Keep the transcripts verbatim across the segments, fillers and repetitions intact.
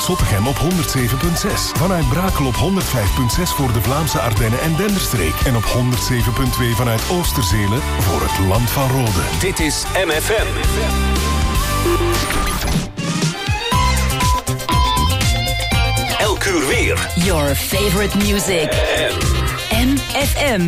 vanuit Zottegem op honderd zeven komma zes. Vanuit Brakel op honderd vijf komma zes voor de Vlaamse Ardennen en Denderstreek. En op honderd zeven komma twee vanuit Oosterzele voor het Land van Rode. Dit is M F M. Elk uur weer. Your favorite music. M F M.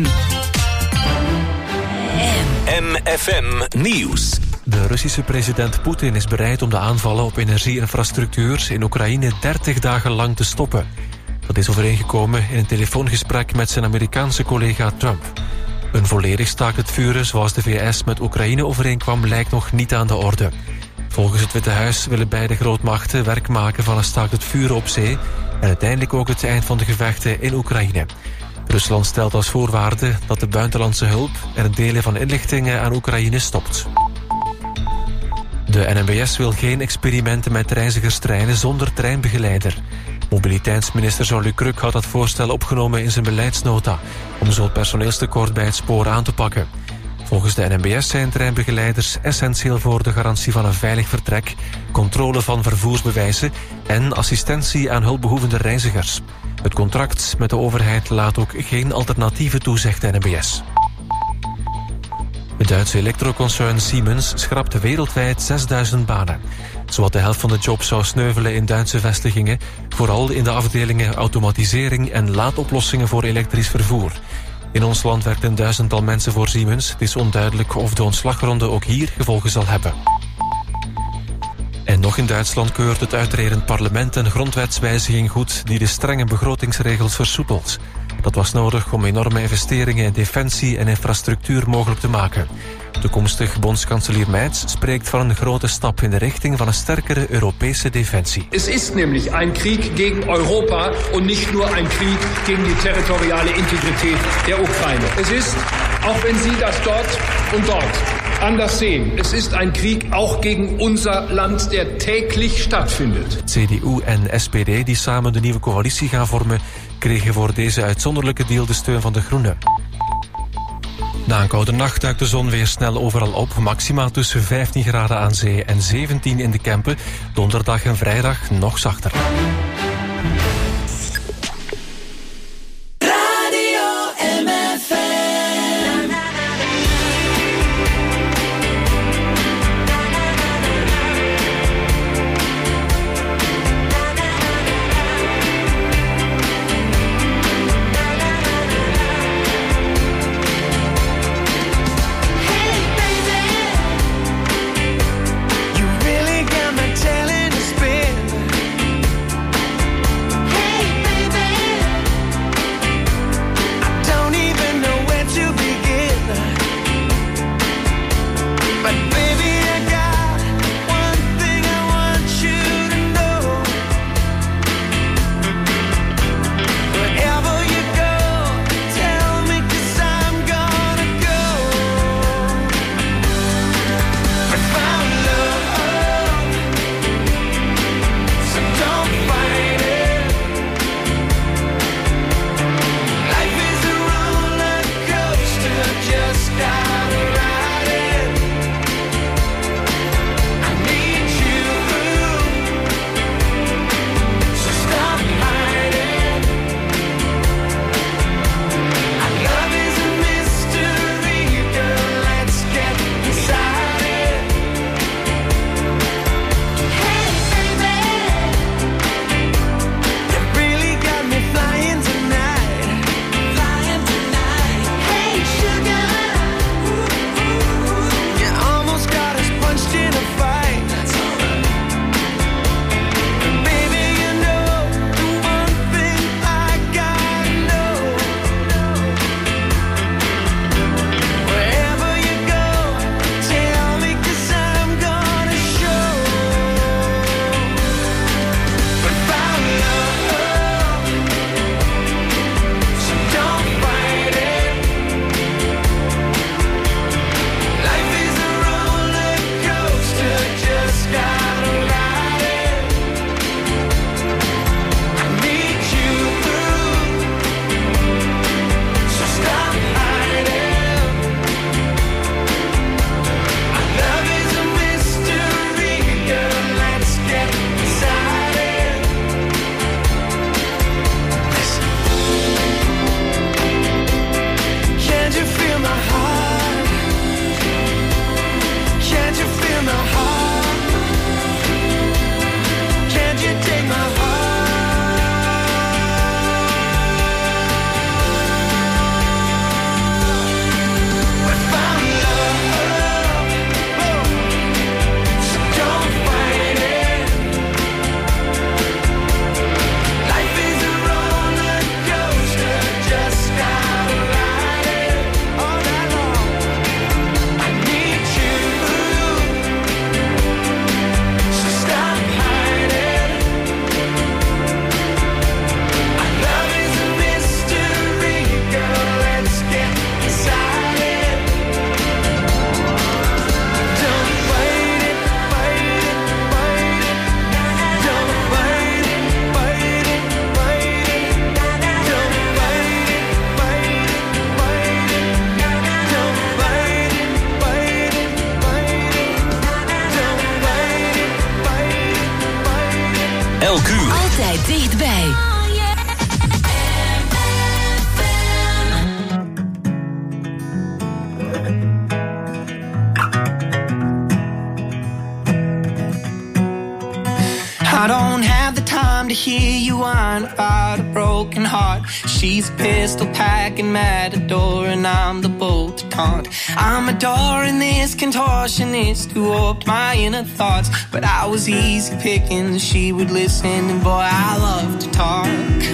M F M Nieuws. De Russische president Poetin is bereid om de aanvallen op energieinfrastructuur in Oekraïne dertig dagen lang te stoppen. Dat is overeengekomen in een telefoongesprek met zijn Amerikaanse collega Trump. Een volledig staakt het vuren zoals de V S met Oekraïne overeenkwam lijkt nog niet aan de orde. Volgens het Witte Huis willen beide grootmachten werk maken van een staakt het vuren op zee en uiteindelijk ook het eind van de gevechten in Oekraïne. Rusland stelt als voorwaarde dat de buitenlandse hulp en het delen van inlichtingen aan Oekraïne stopt. De N M B S wil geen experimenten met reizigerstreinen zonder treinbegeleider. Mobiliteitsminister Jean-Luc Crux had dat voorstel opgenomen in zijn beleidsnota om zo het personeelstekort bij het spoor aan te pakken. Volgens de N M B S zijn treinbegeleiders essentieel voor de garantie van een veilig vertrek, controle van vervoersbewijzen en assistentie aan hulpbehoevende reizigers. Het contract met de overheid laat ook geen alternatieven toe, zegt de N M B S. Het Duitse elektroconcern Siemens schrapt wereldwijd zesduizend banen. Zowat de helft van de jobs zou sneuvelen in Duitse vestigingen, vooral in de afdelingen automatisering en laadoplossingen voor elektrisch vervoer. In ons land werkt een duizendtal mensen voor Siemens. Het is onduidelijk of de ontslagronde ook hier gevolgen zal hebben. En nog in Duitsland keurt het uitredend parlement een grondwetswijziging goed die de strenge begrotingsregels versoepelt. Dat was nodig om enorme investeringen in defensie en infrastructuur mogelijk te maken. Toekomstig bondskanselier Merz spreekt van een grote stap in de richting van een sterkere Europese defensie. Es ist nämlich ein Krieg gegen Europa und nicht nur ein Krieg gegen die territoriale Integrität der Ukraine. Es ist, auch wenn Sie das dort und dort anders sehen, es ist ein Krieg auch gegen unser Land, der täglich stattfindet. C D U en S P D, die samen de nieuwe coalitie gaan vormen, kregen voor deze uitzonderlijke deal de steun van de Groenen. Na een koude nacht duikt de zon weer snel overal op. Maxima tussen vijftien graden aan zee en zeventien in de Kempen. Donderdag en vrijdag nog zachter. Hey Elk uur. Altijd dichtbij. I don't have the time to hear you whine about a broken heart. She's a pistol packing matador and I'm the bolt to taunt. I'm adoring this contortionist who warped my inner thoughts, but I was easy picking, she would listen, and boy, I love to talk.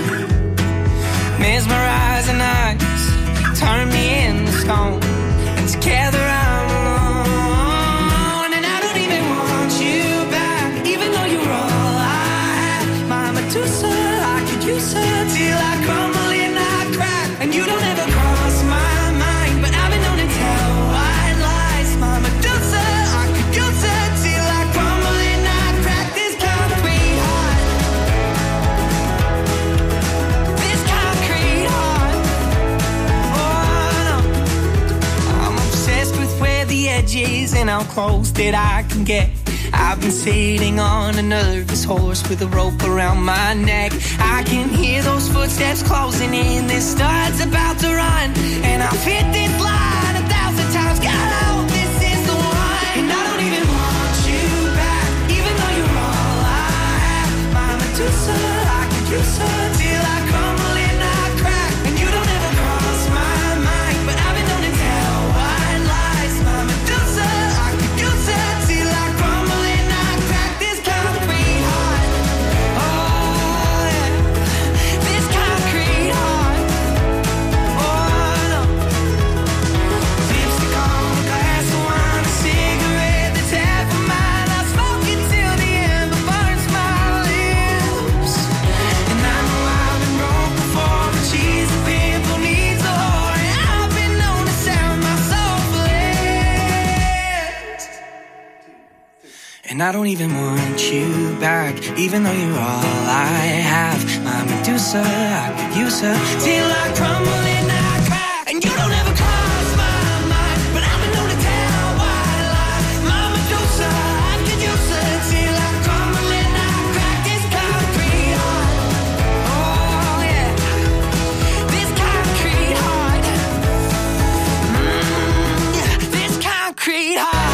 Mesmerizing eyes turn me into stone, and together I'm alone, and I don't even want you back, even though you're all I have. My Medusa, I could use her till I crumble and I crack, and you don't ever cross my mind, but I've been known to tell white lies. My Medusa, I could use her till I crumble and I crack. This concrete heart, this concrete heart. Oh no, I'm obsessed with where the edge is and how close that I can get. I've been sitting on a nervous horse with a rope around my neck. I can hear those footsteps closing in. This star's about to run, and I've hit this line a thousand times. God, I hope this is the one. And I don't even want you back, even though you're all I have. My Medusa, I could use her till I crumble and I crack, and you don't ever cross my mind, but I've been known to tell white lies. My Medusa, I could use her till I crumble and I crack. This concrete heart, oh yeah, this concrete heart, oh no. Lipstick on a glass of wine, a cigarette that's half of mine. I smoke it till the ember burns my lips, and I know I've been broke before, but she's a pimple needs a whore, and I've been known to sell my soul for less. And I don't even want you back, even though you're all I have. My Medusa, I could use her till I crumble and I crack, and you don't ever cross my mind, but I've been known to tell white lies. My Medusa, I could use her till I crumble and I crack. This concrete heart, oh yeah, this concrete heart, mm, yeah, this concrete heart.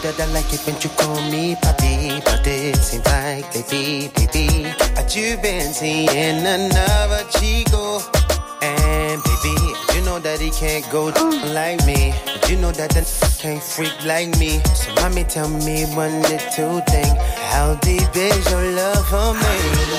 that I like it when you call me papi, but it seems like baby, baby, but you've been seeing another chico. And baby, you know that he can't go like me, but you know that that can't freak like me. So mommy, tell me one little thing. How deep is your love for me?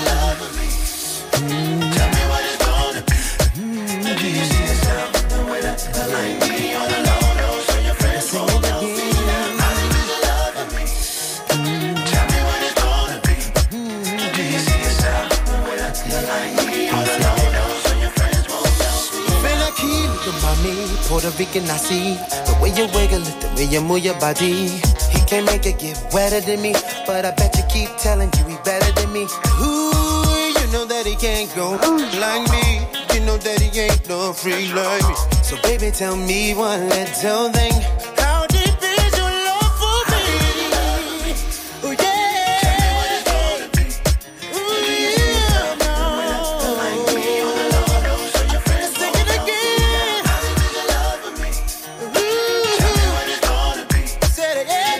Mm. Tell me what it's gonna be. Mm. Do you see yourself the way that you like me on the low low, so your friends won't know me? How deep is your love for me? Mm. Tell me what it's gonna be. Mm. Do you see yourself the way that you like me on the low low, so your friends won't know me? Feel like he look at me, Puerto Rican I see. The way you wiggle it, the way you move your body. He can't make it get wetter than me, but I bet you keep telling you he better than me. Ooh, you know that he can't go like me. You know that he ain't no freak like me. So baby, tell me one little thing. How deep is your love for me? Oh yeah. Tell me what it's gonna be. Ooh yeah, no. Like me on the low low, so your friends sing it again. How deep is your love for me? Ooh. Tell me what it's gonna be. Say it again.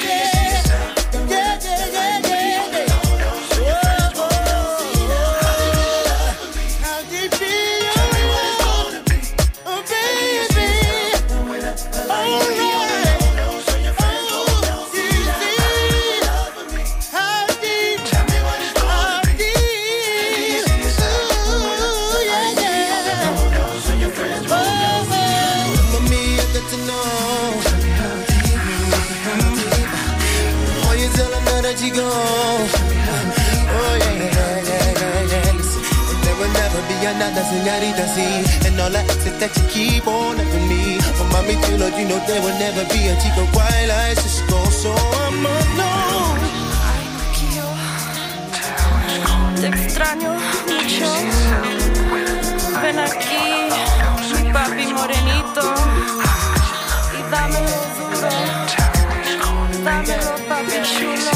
Another señorita, see, and all that is that you keep on loving me. Oh, mami, you know, you know there will never be a chico quite like Cisco, so I must know. Te extraño mucho. Ven aquí, mi papi morenito, y dámelo duro, dámelo papi chulo.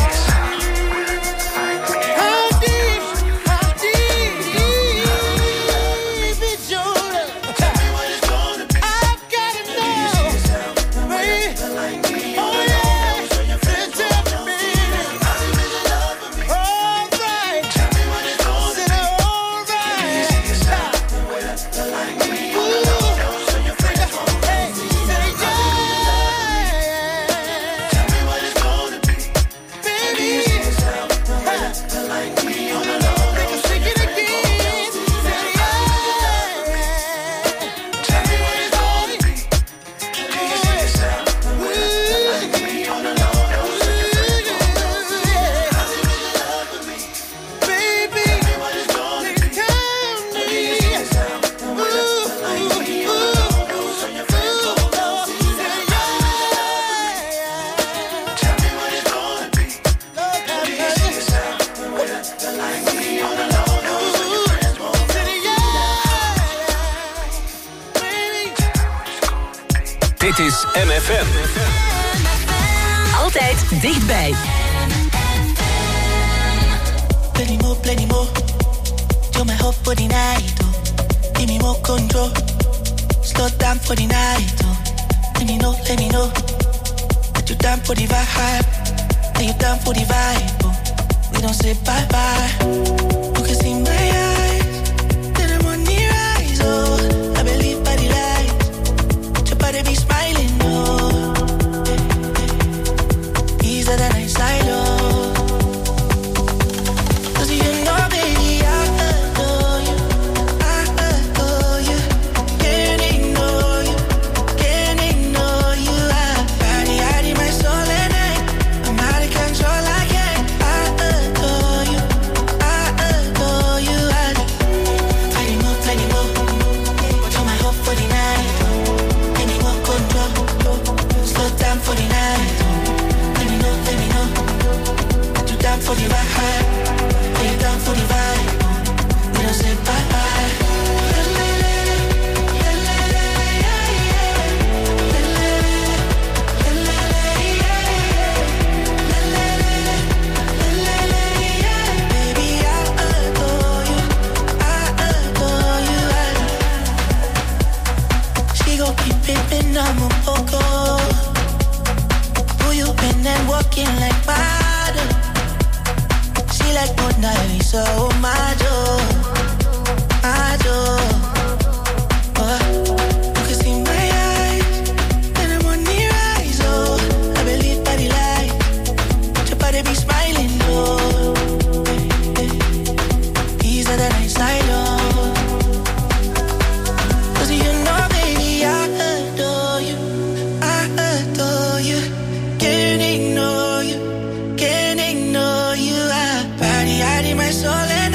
Dit is M F M. Altijd dichtbij. Plenty more, plenty more. You're my hope for the night, oh. Give me more control. Slow down for the night, oh. Let me know, let me know that you're down for the vibe. That you're down for the vibe, oh. We don't say bye-bye. You can see my eyes, then I'm on the rise, oh. I believe by the light, your body be smiling, oh. Easier than I silo. You So my door, my door. Oh, you can see my eyes when I'm on the rise. Oh, I believe by the light, your body be smiling. Oh, these are the nights I know. 'Cause you know, baby, I adore you, I adore you. Can't ignore you, can't ignore you. I body, I need my soul and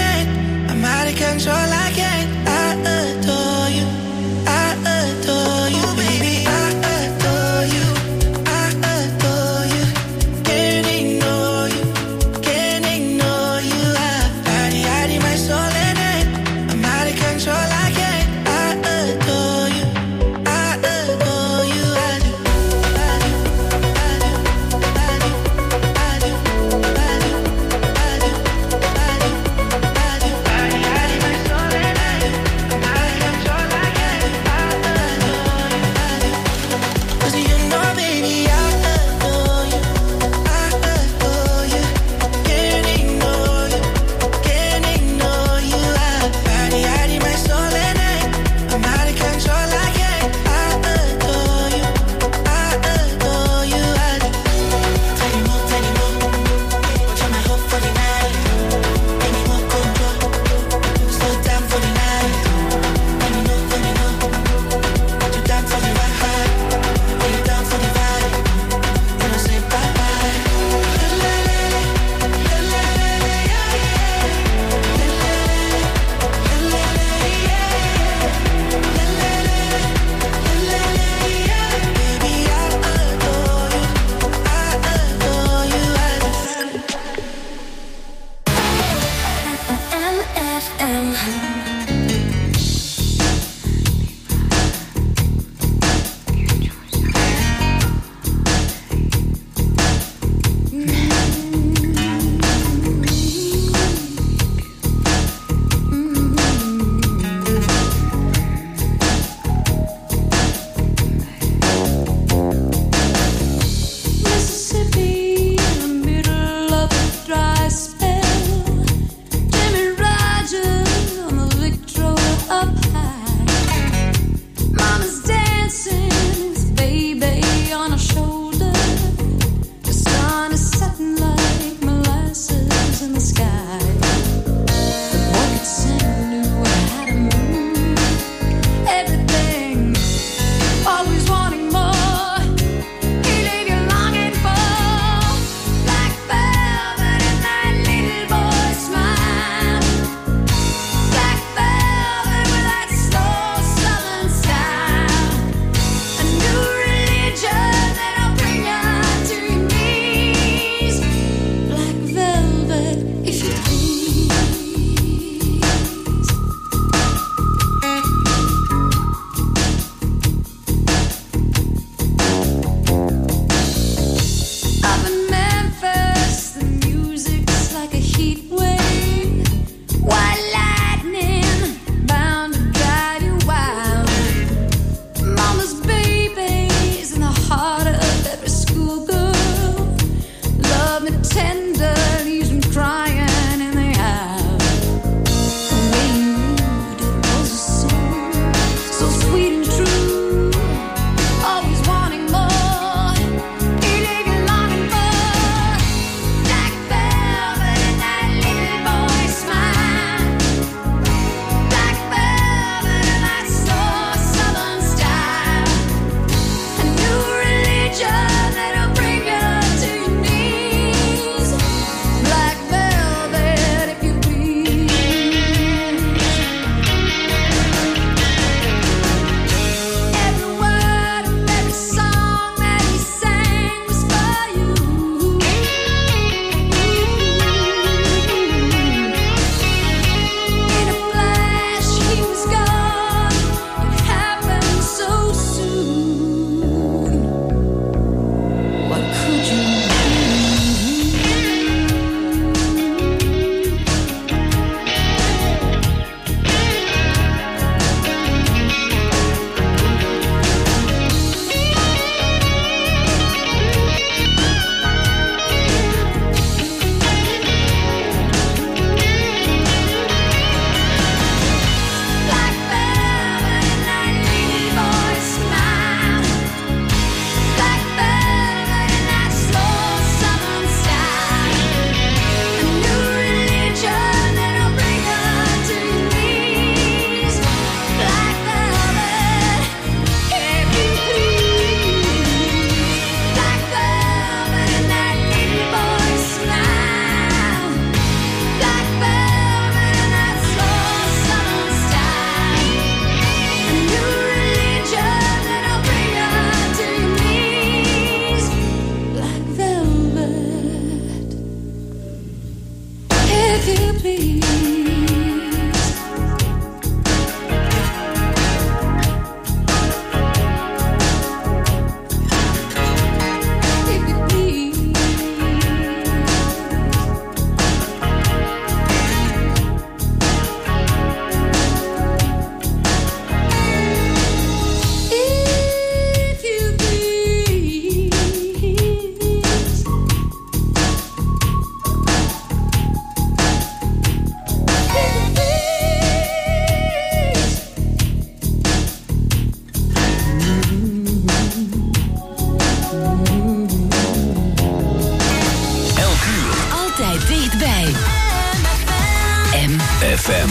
F M.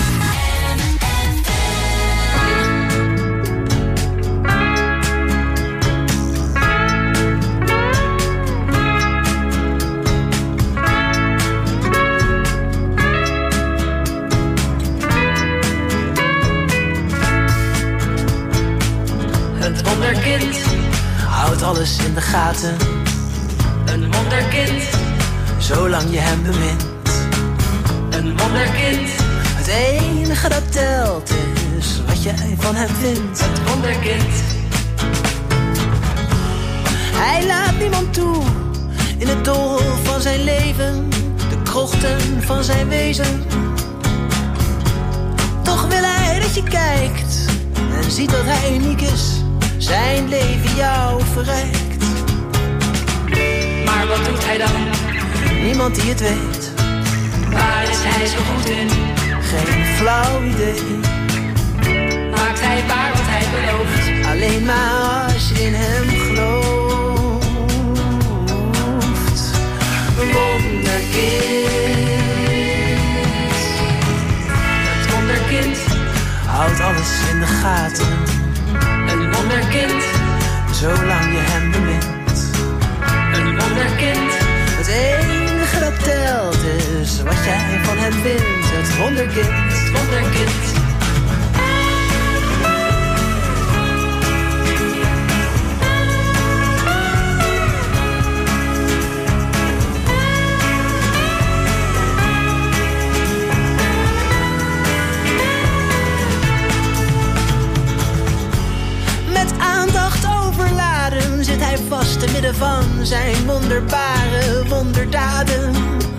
Het wonderkind houdt alles in de gaten. Een wonderkind, zolang je hem bemint. Een wonderkind, het enige dat telt is wat jij van hem vindt. Het wonderkind. Hij laat niemand toe in het doolhof van zijn leven, de krochten van zijn wezen. Toch wil hij dat je kijkt en ziet dat hij uniek is, zijn leven jou verrijkt. Maar wat doet hij dan? Niemand die het weet. Waar is hij zo goed in? Geen flauw idee. Maakt hij waar wat hij belooft? Alleen maar als je in hem gelooft. Wonderkind. Het wonderkind houdt alles in de gaten. Een wonderkind, zolang je hem bemint. Een wonderkind, het enige dat telt is wat jij van hem vindt. Het wonderkind, het wonderkind. Zit hij vast te midden van zijn wonderbare wonderdaden.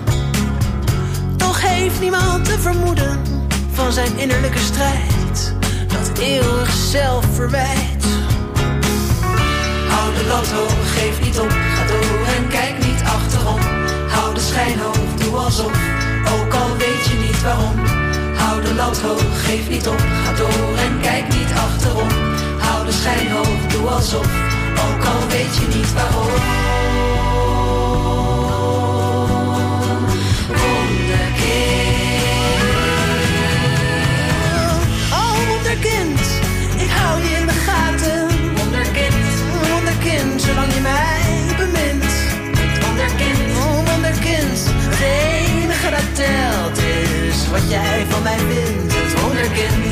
Toch heeft niemand te vermoeden van zijn innerlijke strijd, dat eeuwig zelfverwijt. Hou de lat hoog, geef niet op, ga door en kijk niet achterom. Hou de schijn hoog, doe alsof, ook al weet je niet waarom. Hou de lat hoog, geef niet op, ga door en kijk niet achterom. Hou de schijn hoog, doe alsof, ook al weet je niet waarom. Wonderkind. Oh, wonderkind, ik hou je in de gaten. Wonderkind, wonderkind, zolang je mij bemint. Wonderkind, oh, wonderkind, het enige dat telt is wat jij van mij vindt. Het wonderkind.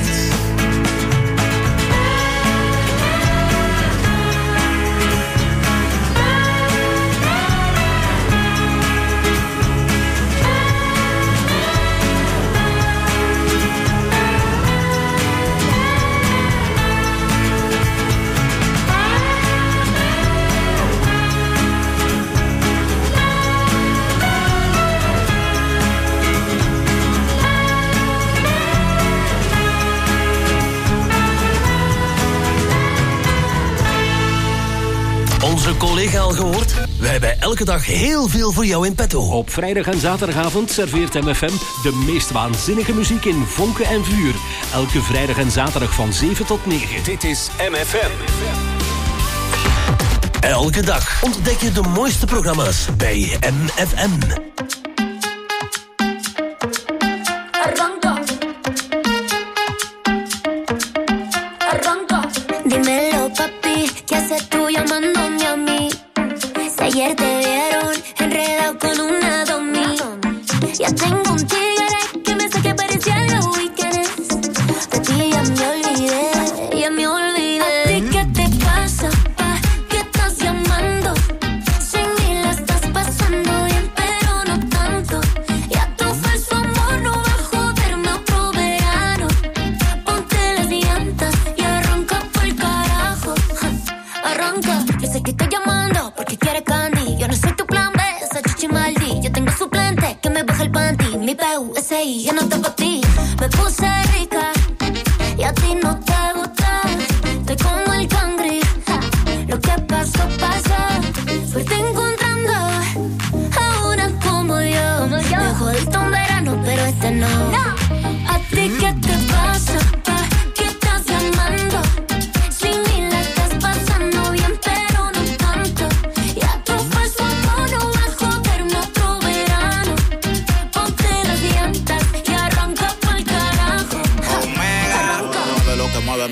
Onze collega al gehoord? Wij hebben elke dag heel veel voor jou in petto. Op vrijdag en zaterdagavond serveert M F M de meest waanzinnige muziek in vonken en vuur. Elke vrijdag en zaterdag van zeven tot negen. Dit is M F M. Elke dag ontdek je de mooiste programma's bij M F M. Arranca. Arranca. Dímelo, papi, ¿qué haces tú llamándome a mí? Si ayer te vieron enredado con una domi. Ya tengo un tigre que me saque parecía los weekends. De ti ya me olvidé, ya me olvidé. ¿A ti qué te pasa, pa? ¿Qué estás llamando? Sin mí la estás pasando bien, pero no tanto. Ya tu falso amor no va a joderme otro verano. Ponte las llantas y arranca por el carajo. Arranca, yo sé que estoy llamando porque quieres candy. Yo no soy tu plan B, esa chichi maldi. Yo tengo suplente que me baja el panty. Mi P U S I, yo no te pa' ti. Me puse rica y a ti no te gusta. Estoy como el cangri, ja. Lo que pasó, pasó. Suerte encontrando a una como yo. Me jodiste un verano, pero este no. ¿A ti qué te pasa, pa? ¿Qué estás llamando? Sin mí la estás pasando bien, pero no tanto. Ya tu falso amor no va a joderme otro verano. Ponte las llantas y arranca pa'l carajo.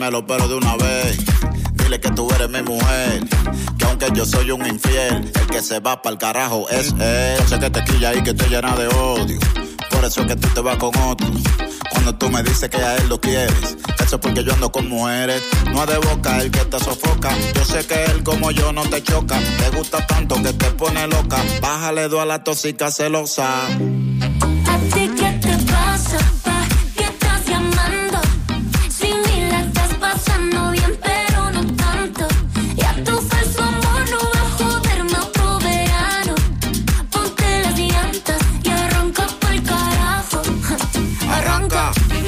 Dámelo pero de una vez. Dile que tú eres mi mujer, que aunque yo soy un infiel, el que se va pa'l carajo es él. Yo sé que te quilla y que te llena de odio, por eso es que tú te vas con otro. Cuando tú me dices que a él lo quieres, eso es porque yo ando con mujeres. No es de boca el que te sofoca, yo sé que él como yo no te choca. Te gusta tanto que te pone loca, bájale dos a la tóxica celosa. ¿A ti qué te pasa, pa? ¿Qué estás llamando? Si ni la estás pasando bien, pero no tanto. Ya tu falso amor no va a joderme otro verano. Ponte las llantas y arranca pa'l carajo. Arranca.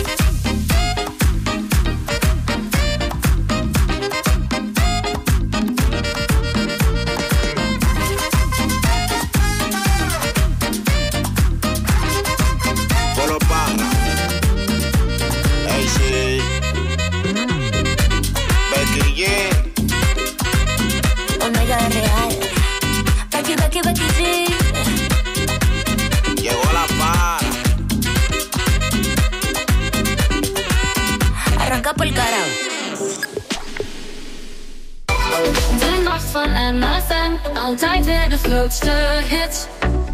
Omega real. Becky, Becky, Becky, sí. Llegó la para. Arranca por el carajo. De nacht van M F M, altijd weer de grootste hits.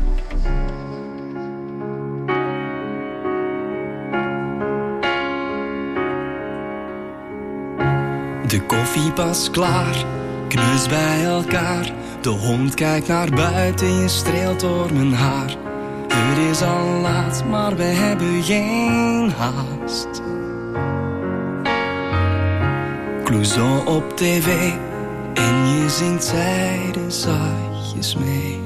De koffie pas klaar, knus bij elkaar. De hond kijkt naar buiten, je streelt door mijn haar. Het is al laat, maar we hebben geen haast. Clouseau op tv en je zingt zijde zachtjes mee.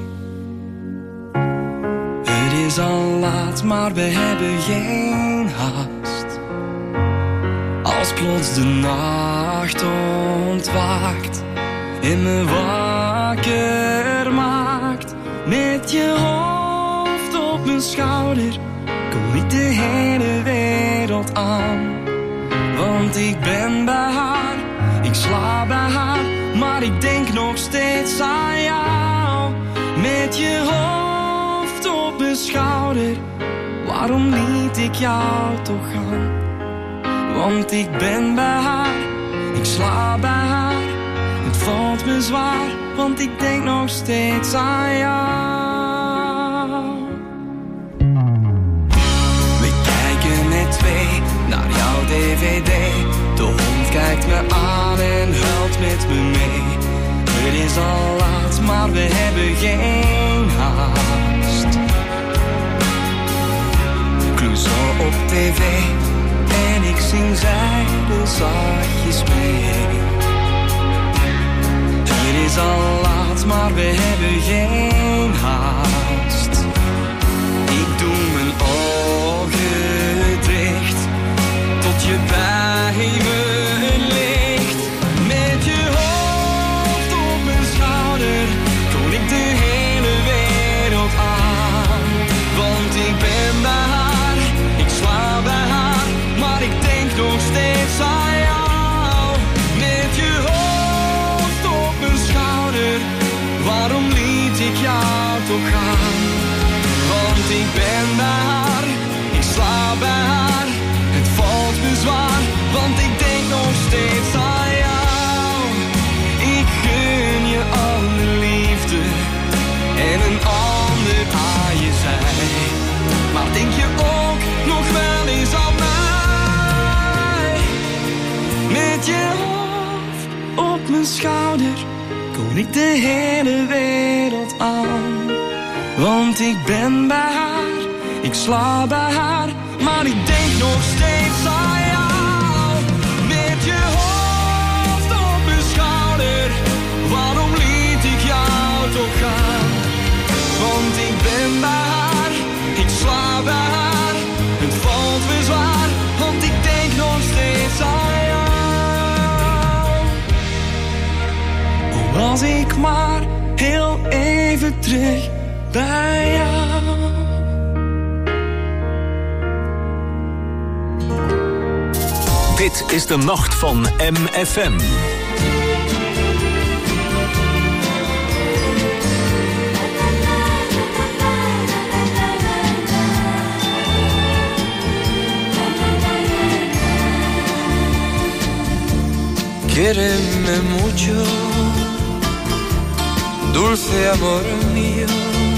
Het is al laat, maar we hebben geen haast. Als plots de nacht ontwaakt en me wakker maakt. Met je hoofd op mijn schouder kom ik de hele wereld aan. Want ik ben bij haar, ik slaap bij haar, maar ik denk nog steeds aan jou. Met je hoofd op mijn schouder, waarom liet ik jou toch gaan? Want ik ben bij haar, ik slaap bij haar. Het valt me zwaar, want ik denk nog steeds aan jou. We kijken met twee naar jouw D V D. De hond kijkt me aan en huilt met me mee. Het is al laat, maar we hebben geen haast. Clouseau op tv en ik zing zijde zachtjes mee. Het is al laat, maar we hebben geen haast. Ik doe mijn ogen dicht tot je bij me ligt. Met je hoofd op mijn schouder kon ik de hele wereld aan. Want ik ben bij haar, ik slaap bij haar, maar ik denk nog steeds aan jou. Met je hoofd op mijn schouder, waarom liet ik jou toch gaan? Want ik ben bij haar, ik slaap bij haar. Het valt me zwaar, want ik denk nog steeds aan jou. Ik gun je alle liefde en een ander aan je zij. Maar denk je ook nog wel eens aan mij? Met je hoofd op mijn schouder kon ik de hele wereld aan. Want ik ben bij haar, ik slaap bij haar, maar ik denk nog steeds aan jou. Met je hoofd op mijn schouder, waarom liet ik jou toch gaan? Want ik ben bij haar, ik slaap bij haar. Het valt me zwaar, want ik denk nog steeds aan jou. Oh, als ik maar heel even terug bij jou. Dit is de nacht van M F M. Quiéreme mucho, dulce amor mío,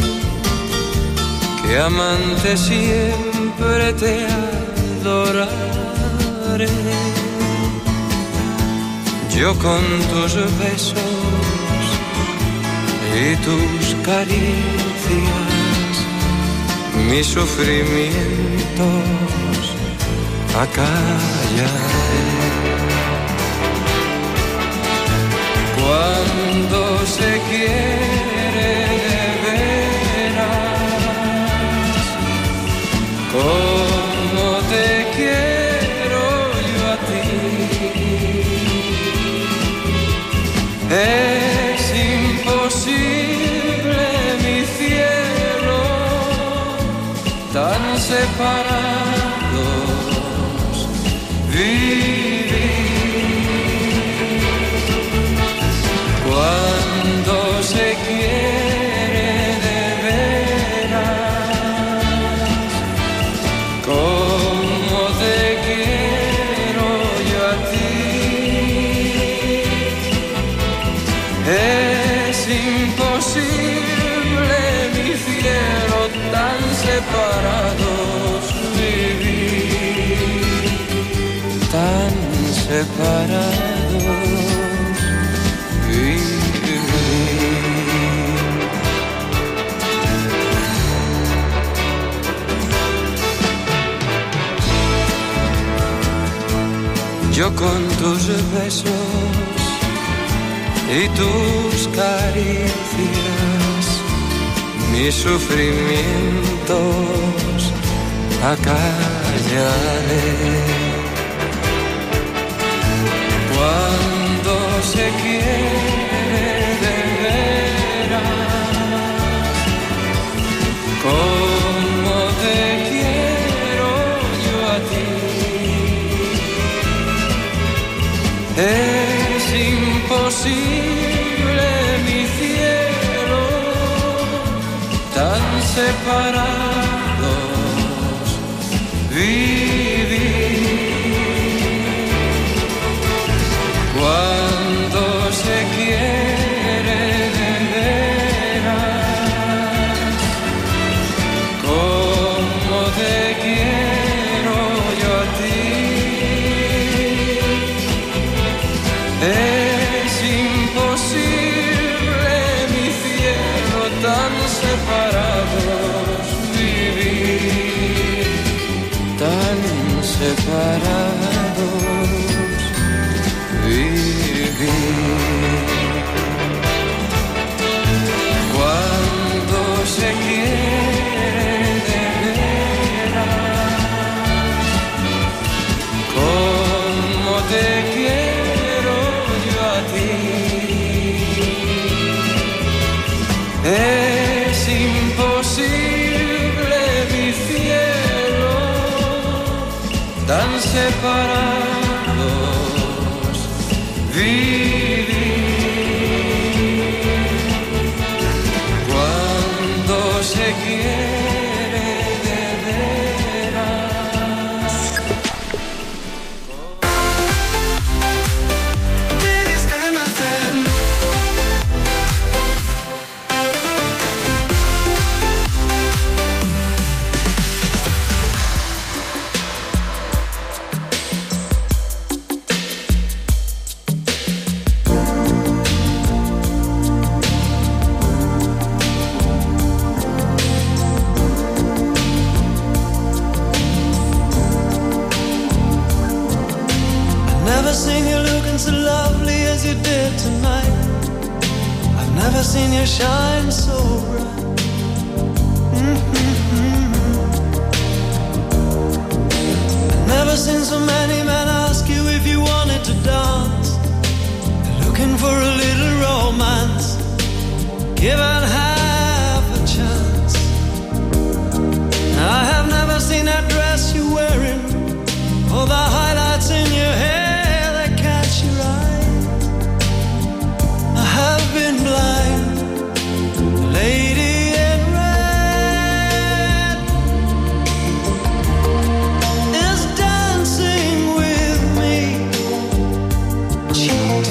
que amante siempre te adoraré. Yo con tus besos y tus caricias, mis sufrimientos acallaré. Cuando se quiere de veras, como te quiero yo a ti, es imposible mi cielo, tan separados vivir. Cuando se quiere de veras, como te quiero yo a ti, es imposible mi cielo, tan separados vivir, tan separados. Yo con tus besos y tus caricias, mis sufrimientos acallaré. Cuando se quiere de veras, como te quiero yo a ti, es imposible mi cielo, tan separados vivir. Cuando se quiere de veras, como te quiero yo a ti, es imposible mi cielo, tan separados vivir, tan separados vivir. Cuando se quiere de veras, como te quiero yo a ti, es imposible mi cielo, tan separados vivir. Cuando se quiere de veras. Never seen you looking so lovely as you did tonight. I've never seen you shine so bright. Mm-hmm. I've never seen so many men ask you if you wanted to dance. Looking for a little romance, given half a chance. I have never seen that dress you're wearing, or the highlights in your hair. I've been blind, lady in red is dancing with me. She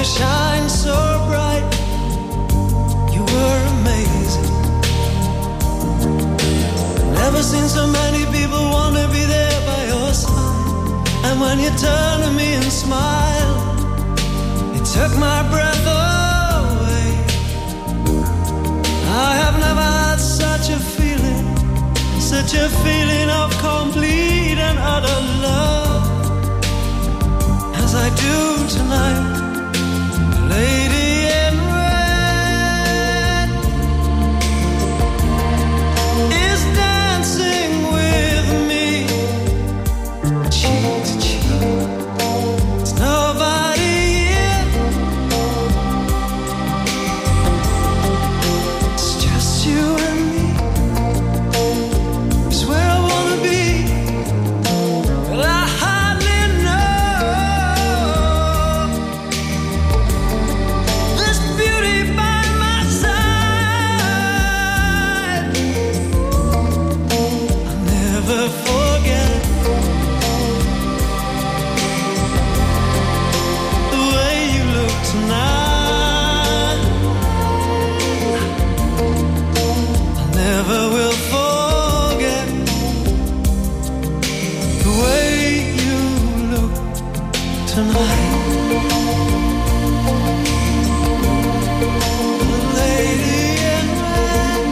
you shine so bright. You were amazing. Never seen so many people want to be there by your side. And when you turn to me and smile, it took my breath away. I have never had such a feeling, such a feeling of complete and utter love as I do tonight, lady in red is dancing with me, cheek to cheek. There's nobody here, it's just you and me. It's where I wanna be, but I hardly know this beauty by my side. I'll never forget the way you look tonight. I never will forget the way you look tonight. Lady in red,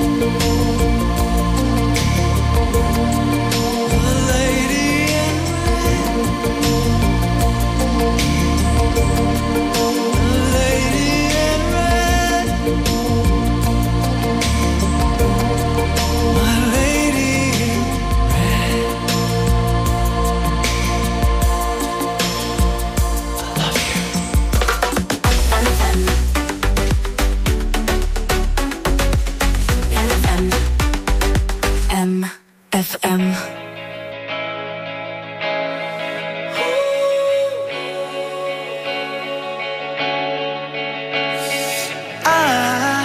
lady in red, lady in red, my lady in red. I love you. M F M. I,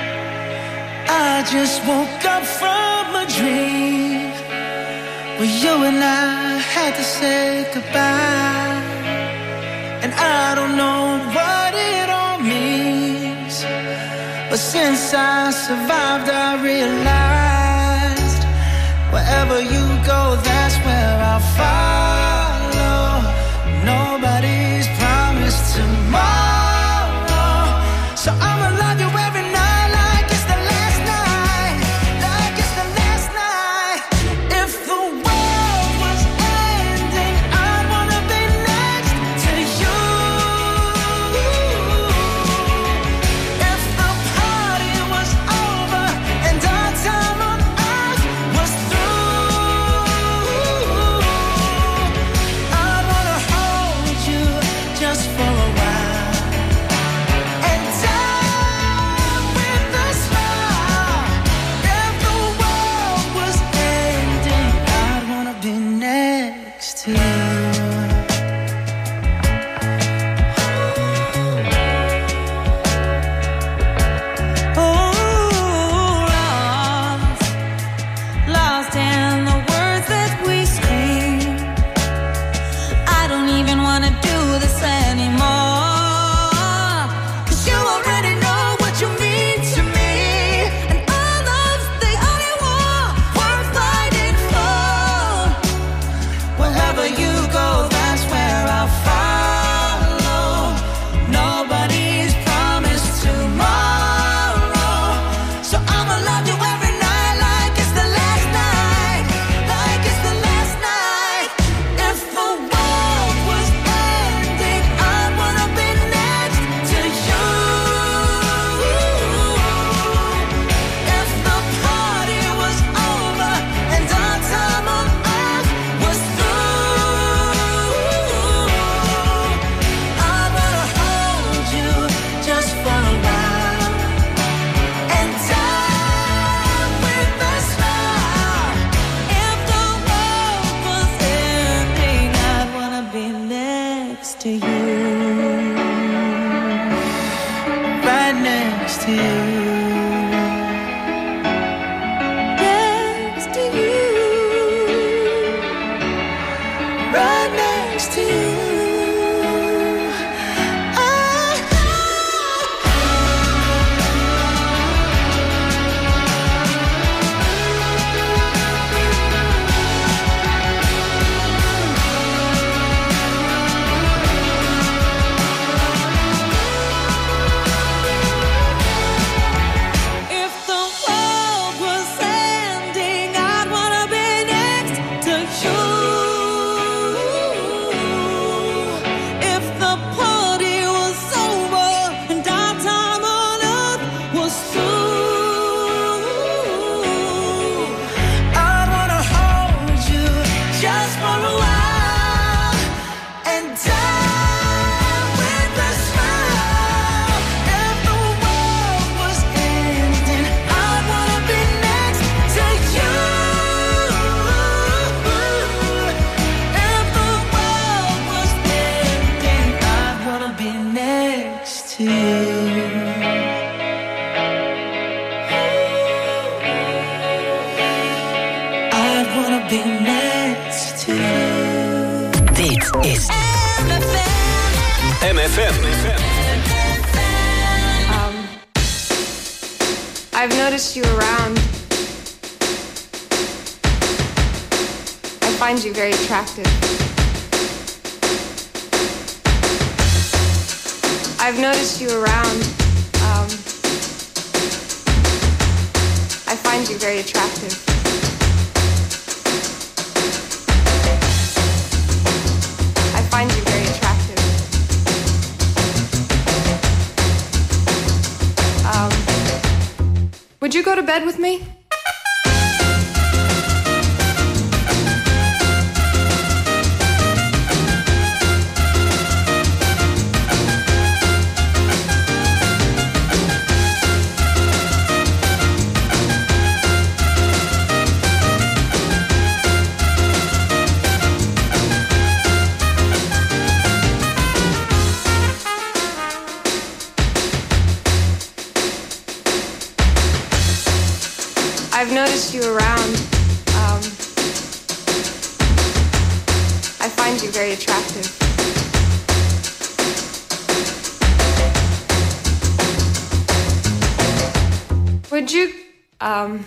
I just woke up from a dream where you and I had to say goodbye. And I don't know what it all means, but since I survived, I realized wherever you go, that's where I'll follow. Nobody's promised tomorrow, so I'ma love you every night like it's the last night, like it's the last night. If the world was ending, I'd wanna be next to you. If the party was over and our time on earth was through, I'd wanna hold you just for a while and die with a smile. If the world was ending, I'd wanna be next to you. Oh, lost, lost in the words that we scream. I don't even wanna do this anymore, 'cause you already know what you mean to me, and all love's the only war worth fighting for. Wherever you go, that's where I'll follow. Nobody's promised tomorrow, so I'ma love you every night like it's the last night, like it's the last night. If the world was ending, I'd wanna be next to you. If the party was over and our time on earth was through, I'd wanna hold you just for a while and die with a smile. If the world was ending, I'd wanna be next to you, right next to you, next to you, right next to you. I M F M. Um, I've noticed you around. I find you very attractive. I've noticed you around. Um, I find you very attractive. I find you very attractive. Um, would you go to bed with me? I've noticed you around. Um, I find you very attractive. Would you, um...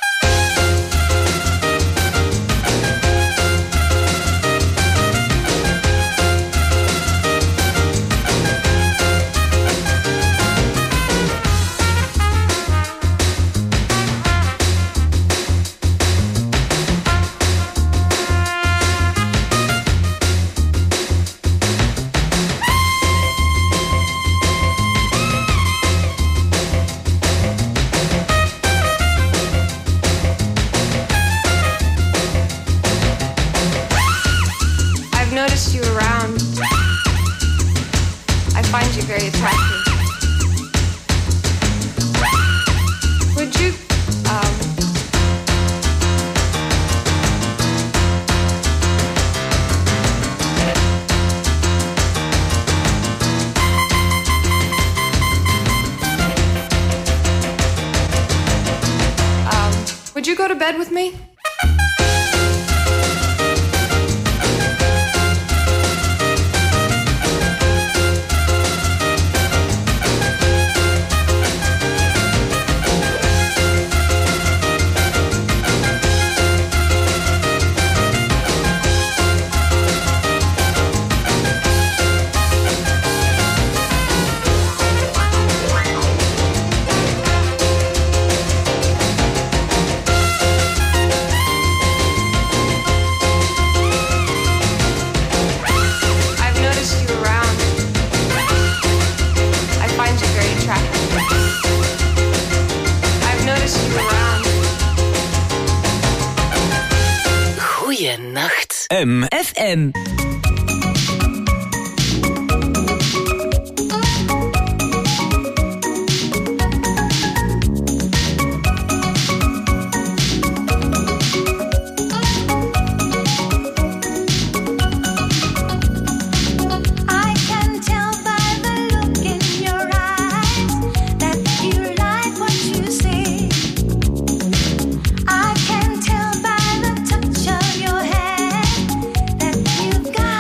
noticed you around. I find you very attractive. Would you, um... um, would you go to bed with me? M F M. I can tell by the touch of your hand that you've got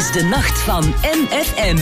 is de nacht van M F M.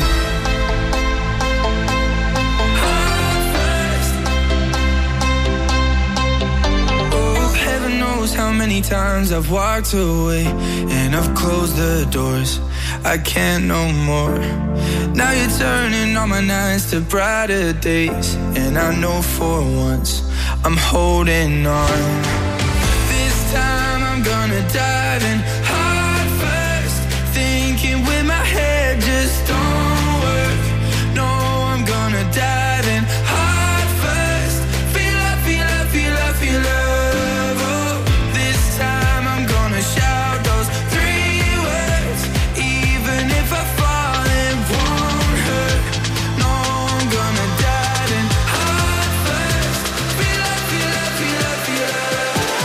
Oh, heaven knows how many times I've walked away and I've closed the doors. I can't no more. Now you're turning all my nights to brighter days, and I know for once I'm holding on. This time I'm gonna dive in heart first, thinking with my head just don't work. No, I'm gonna dive in heart first, feel love, feel love, feel love, feel love. Oh, this time I'm gonna shout those three words, even if I fall it won't hurt. No, I'm gonna dive in heart first, feel love, feel love, feel love, feel love.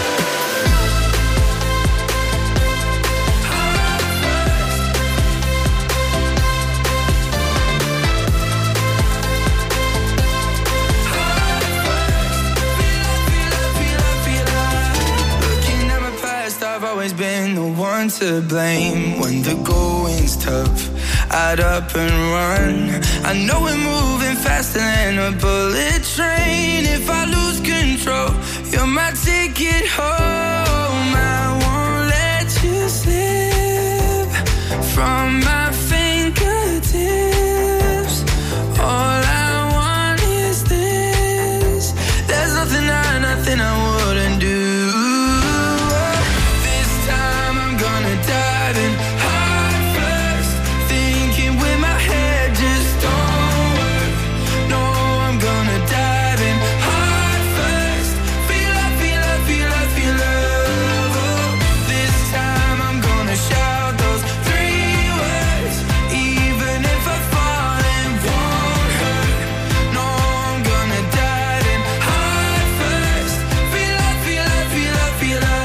I've always been the one to blame. When the going's tough, I'd up and run. I know we're moving faster than a bullet train. If I lose control, you're my ticket home. I won't let you slip from my fingertips. All I want is this. There's nothing I, nothing I wouldn't do. Dive in heart first, thinking with my head just don't work. No, I'm gonna dive in heart first, feel love, feel love, feel love, feel love. Oh, this time I'm gonna shout those three words, even if I fall it won't hurt. No, I'm gonna dive in heart first, feel love, feel love, feel love, feel love.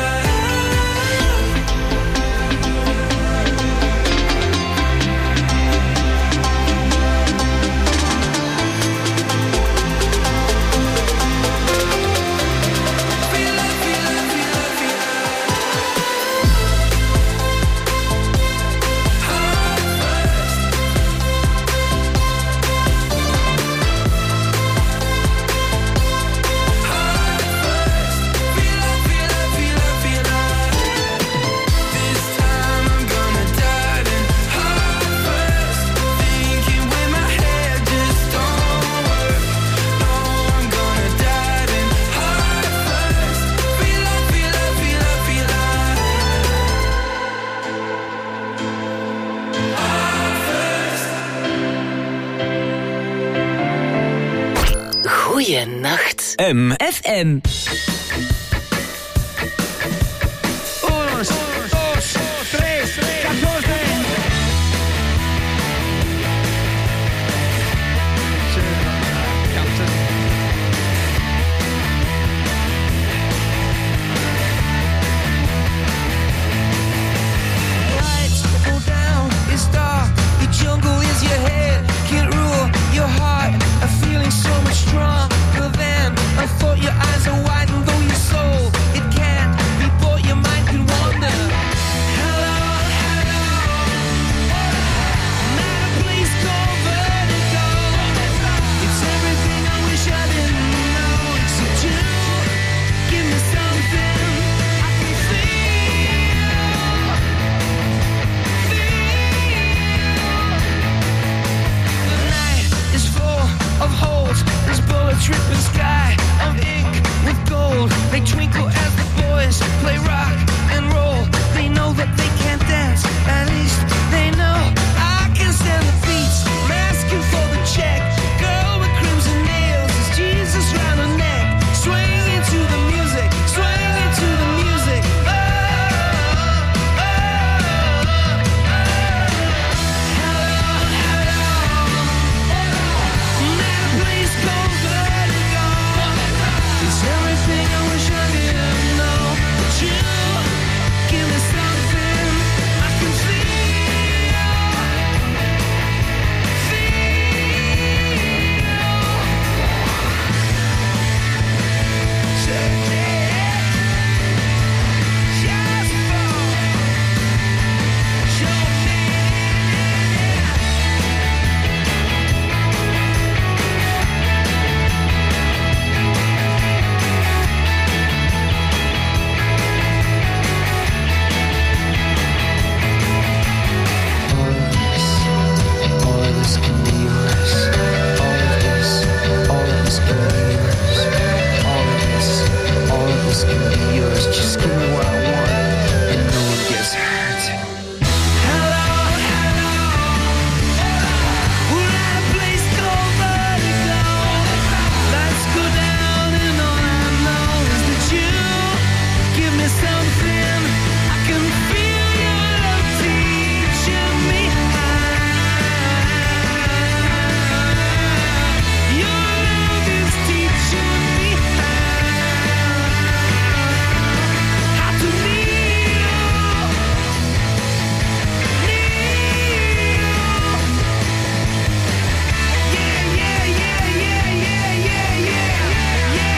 Goeienacht M F M.